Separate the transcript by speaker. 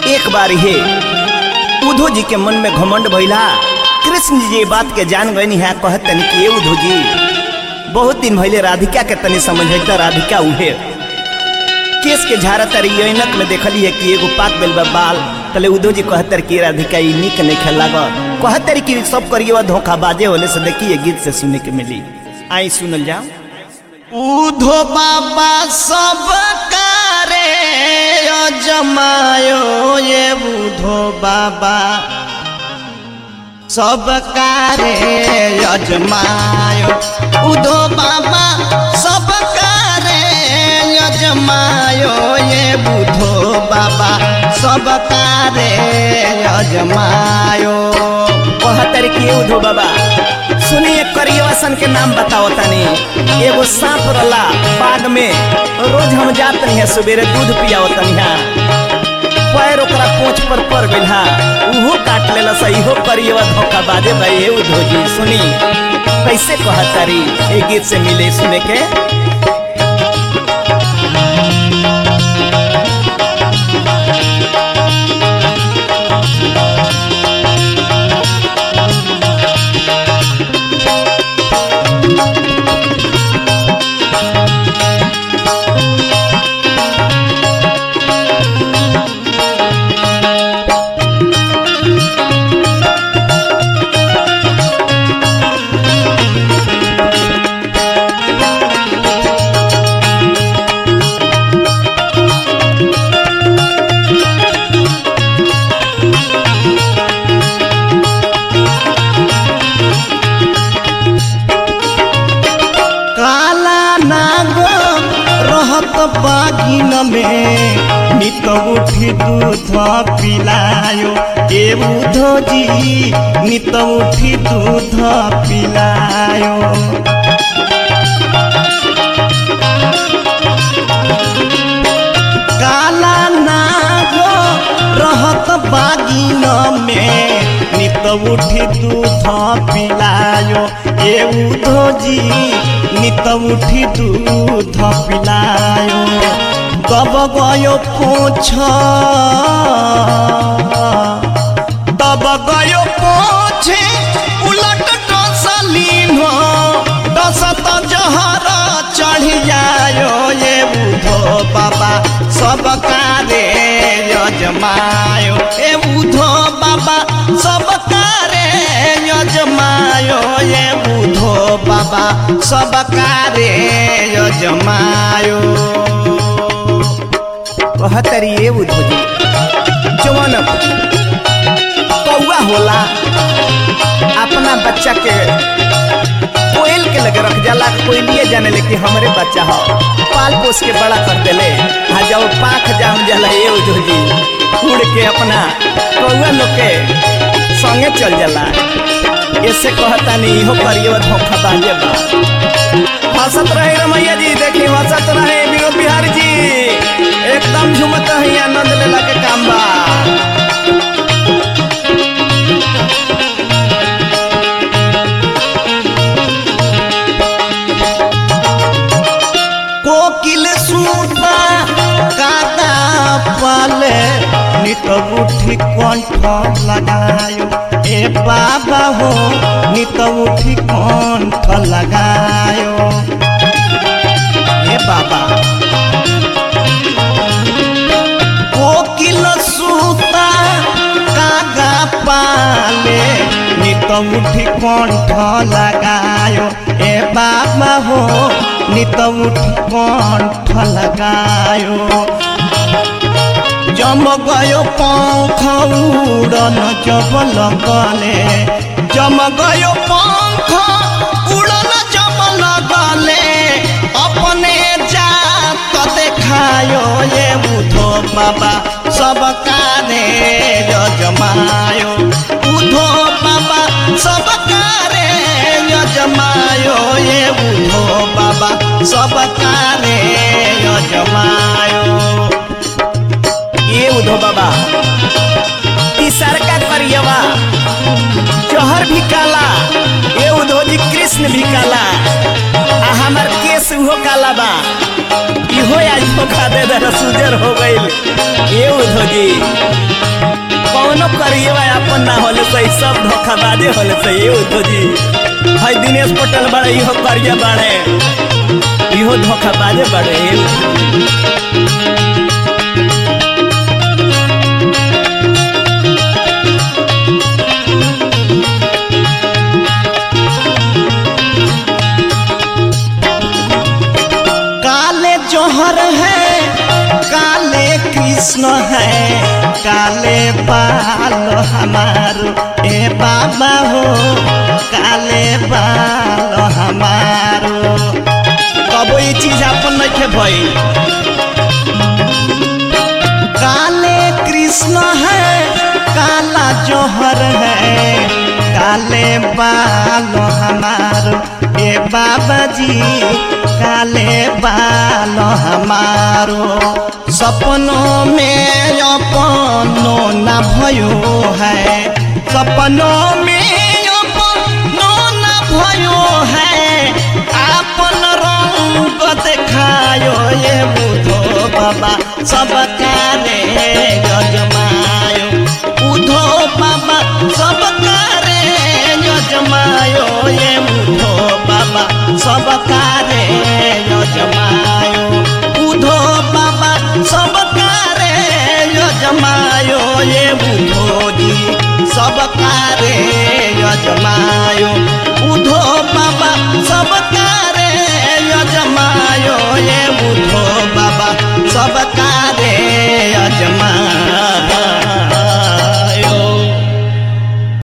Speaker 1: एक बार हे उद्धव जी के मन में घमंड भइला। कृष्ण जी ये बात के जान गए है, कहतन कि ये उद्धव जी बहुत दिन भइले राधिका के तनी समझता। राधिका उहे केस के झारा तारी ऐनक में देखली है कि एगो पाक बेल बाल तले। उद्धव जी कहतर कि राधिका ई निक नहीं खेल लाग, कहतर कि सब करिए धोखा बाजे होले से देखिए गीत से सुने के मिली। आई सुनल जाओ।
Speaker 2: उद्धव बाबा सब कारे जमायो, ये उद्धव बाबा सब कारे अजमायो। उद्धव बाबा सब कारे अजमायो, ये उद्धव बाबा सब कारे अजमायो।
Speaker 1: कहतर कि उद्धव बाबा सुनिए करियवासन के नाम बताओ तनी। एगो सांप रला बाग में, रोज हम जात नहीं है, सवेरे दूध पियाओ तनी। पैर ओकरा पोंछ पर पड़ गइल हा, उहो काट लेला सही हो करियवा धोखा बाजे भाई। हे उद्धव जी सुनी कैसे कहतारी, ए गीत से मिले सुने के।
Speaker 2: बागिन में नित उठी दूध पिलायो, ए उद्धव जी नित उठी दूध पिलायो। काला नागो रहत बागिन में नित उठी दूध पिलायो, ए उद्धव जी नित उठी दूध पिलायो। दब गयो पोछ, दब गयो पोछे उलट डसलीन, डसत जहर चढ़ जायो, ये उद्धव बाबा सब कारे अजमायो। ए उद्धव बाबा सब कारे अजमायो, ये उद्धव बाबा सब कारे अजमायो।
Speaker 1: कहतरी ये उद्धव जी जवन कौआ होला अपना बच्चा के कोयल के लगे रख जाला, कोयलिए जाने ले कि हमरे बच्चा हो, पाल पोस के बड़ा कर देले। हाँ जब पाख जाम जाला ये उद्धव जी उड़ के अपना कौआ लोग के संगे चल जाला। ऐसे कहता नहीं हो करिए धोखा बाजे बा। हंसत रहे रमैया जी, देखी हंसत रहे विनोद बिहारी जी, एकदम झुमत है, आनंद लेला के काम बा।
Speaker 2: कोकिल सूता काका पाले नित उठी कंठ लगायो, ए बाबा हो नित उठी कंठ लगायो। ए बाबा कोकिल सूता काका पाले नित उठी कंठ लगायो, ए बाबा हो नित उठी कंठ लगायो। जम गयो पंख उड़न जब लगले, जम गयो पंख उड़न जब लगले, अपने जात देखायो, ये उद्धव बाबा सब कारे अजमायो। उद्धव बाबा सब कारे अजमायो, ये उद्धव बाबा सब कारे अजमायो।
Speaker 1: ये उद्धव बाबा तीसर का करियवा जहर भी काला, ये उद्धव जी कृष्ण भी काला, हमार केस हो काला बा। इहो आज धोखा दे दे सुजर हो गई। ये उद्धव जी कौनो करिए अपन ना होले सही, सब धोखाबाजे होले सही उद्धव जी। है दिनेश पटेल बड़े इहो करिया बड़े, इहो धोखाबाजे बड़े।
Speaker 2: काले जौहर है काले कृष्ण है, काले बाल हमारो ए बाबा हो, काले बाल हमारो।
Speaker 1: कबो ये चीज अपन नहीं खे भाई।
Speaker 2: काले कृष्ण है काला जौहर है, काले बाल हमारो ए बाबा जी, काले बाल हमारो। सपनों में अपनो न भयो है, सपनों में अपनो न भयो है, अपन रंग दिखायो ये बुधो बाबा सब काले